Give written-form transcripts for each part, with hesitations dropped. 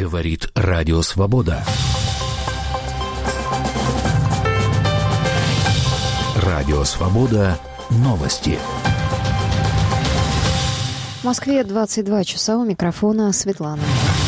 Говорит Радио Свобода. Радио Свобода. Новости. В Москве 22 часа. У микрофона Светлана.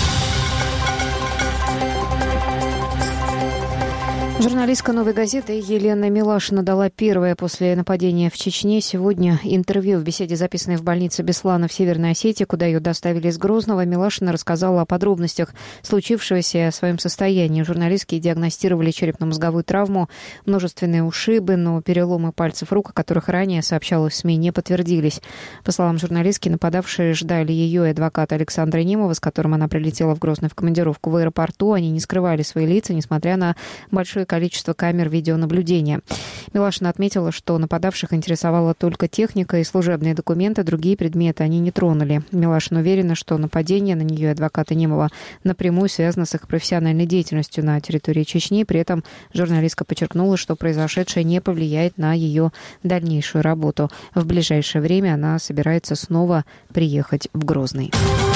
Журналистка «Новой газеты» Елена Милашина дала первое после нападения в Чечне сегодня интервью. В беседе, записанной в больнице Беслана в Северной Осетии, куда ее доставили из Грозного, Милашина рассказала о подробностях случившегося и о своем состоянии. Журналистки диагностировали черепно-мозговую травму, множественные ушибы, но переломы пальцев рук, о которых ранее сообщалось в СМИ, не подтвердились. По словам журналистки, нападавшие ждали ее и адвоката Александра Немова, с которым она прилетела в Грозный в командировку в аэропорту. Они не скрывали свои лица, несмотря на большое количество камер видеонаблюдения. Милашина отметила, что нападавших интересовала только техника и служебные документы, другие предметы они не тронули. Милашина уверена, что нападение на нее и адвоката Немова напрямую связано с их профессиональной деятельностью на территории Чечни. При этом журналистка подчеркнула, что произошедшее не повлияет на ее дальнейшую работу. В ближайшее время она собирается снова приехать в Грозный.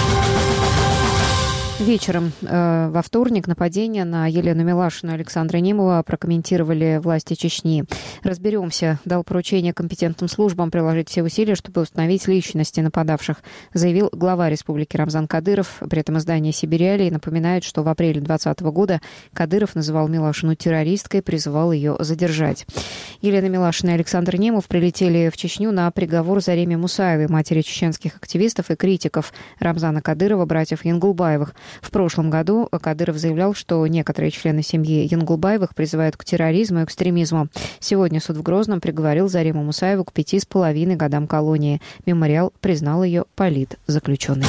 Вечером во вторник нападение на Елену Милашину и Александра Немова прокомментировали власти Чечни. «Разберемся», дал поручение компетентным службам приложить все усилия, чтобы установить личности нападавших, заявил глава республики Рамзан Кадыров. При этом издание «Сибирь-Реалии» напоминает, что в апреле 2020 года Кадыров называл Милашину террористкой, призывал ее задержать. Елена Милашина и Александр Немов прилетели в Чечню на приговор Зареме Мусаевой, матери чеченских активистов и критиков Рамзана Кадырова, братьев Янгулбаевых. В прошлом году Кадыров заявлял, что некоторые члены семьи Янгулбаевых призывают к терроризму и экстремизму. Сегодня суд в Грозном приговорил Зарему Мусаеву к 5,5 годам колонии. Мемориал признал ее политзаключенной.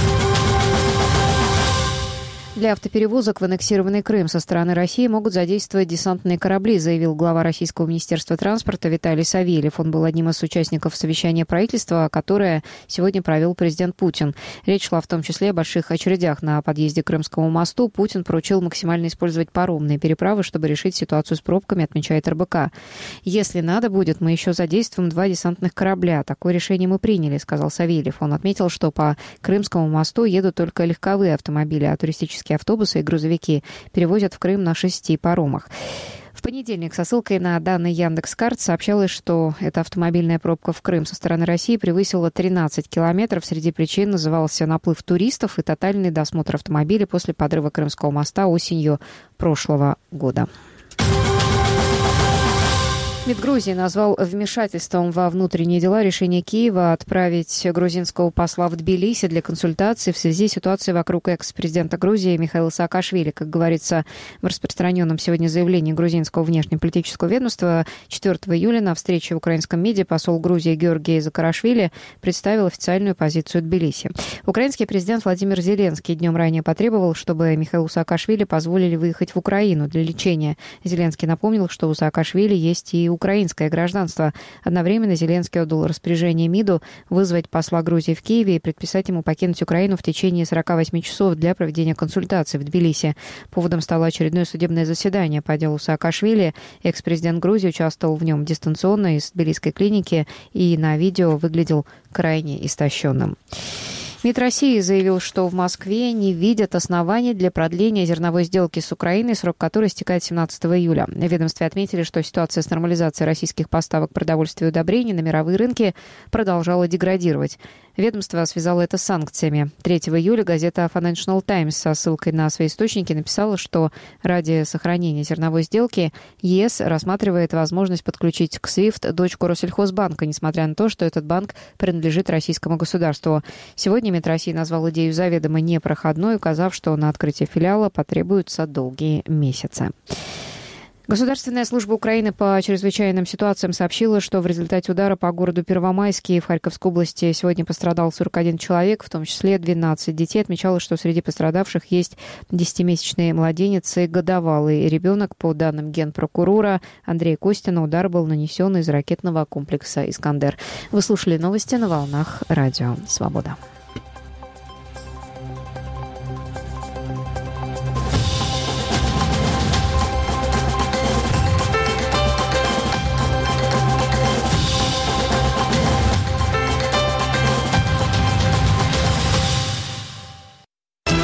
Для автоперевозок в аннексированный Крым со стороны России могут задействовать десантные корабли, заявил глава Российского министерства транспорта Виталий Савельев. Он был одним из участников совещания правительства, которое сегодня провел президент Путин. Речь шла в том числе о больших очередях на подъезде к Крымскому мосту. Путин поручил максимально использовать паромные переправы, чтобы решить ситуацию с пробками, отмечает РБК. «Если надо будет, мы еще задействуем 2 десантных корабля. Такое решение мы приняли», сказал Савельев. Он отметил, что по Крымскому мосту едут только легковые автомобили, а туристические автобусы и грузовики перевозят в Крым на 6 паромах. В понедельник со ссылкой на данные Яндекс.Карт сообщалось, что эта автомобильная пробка в Крым со стороны России превысила 13 километров. Среди причин назывался наплыв туристов и тотальный досмотр автомобилей после подрыва Крымского моста осенью прошлого года. МИД Грузии назвал вмешательством во внутренние дела решение Киева отправить грузинского посла в Тбилиси для консультаций в связи с ситуацией вокруг экс-президента Грузии Михаила Саакашвили. Как говорится в распространенном сегодня заявлении грузинского внешнеполитического ведомства, 4 июля на встрече в украинском МИДе посол Грузии Георгий Закарашвили представил официальную позицию Тбилиси. Украинский президент Владимир Зеленский днем ранее потребовал, чтобы Михаилу Саакашвили позволили выехать в Украину для лечения. Зеленский напомнил, что у Саакашвили есть и украинское гражданство. Одновременно Зеленский отдал распоряжение МИДу вызвать посла Грузии в Киеве и предписать ему покинуть Украину в течение 48 часов для проведения консультаций в Тбилиси. Поводом стало очередное судебное заседание по делу Саакашвили. Экс-президент Грузии участвовал в нем дистанционно из тбилисской клиники и на видео выглядел крайне истощенным. МИД России заявил, что в Москве не видят оснований для продления зерновой сделки с Украиной, срок которой истекает 17 июля. В ведомстве отметили, что ситуация с нормализацией российских поставок продовольствия и удобрений на мировые рынки продолжала деградировать. Ведомство связало это с санкциями. 3 июля газета Financial Times со ссылкой на свои источники написала, что ради сохранения зерновой сделки ЕС рассматривает возможность подключить к SWIFT дочку Россельхозбанка, несмотря на то, что этот банк принадлежит российскому государству. Сегодня МИД России назвал идею заведомо непроходной, указав, что на открытие филиала потребуются долгие месяцы. Государственная служба Украины по чрезвычайным ситуациям сообщила, что в результате удара по городу Первомайский в Харьковской области сегодня пострадал 41 человек, в том числе 12 детей. Отмечалось, что среди пострадавших есть 10-месячный младенец и годовалый ребенок. По данным генпрокурора Андрея Костина, удар был нанесен из ракетного комплекса «Искандер». Вы слушали новости на волнах Радио Свобода.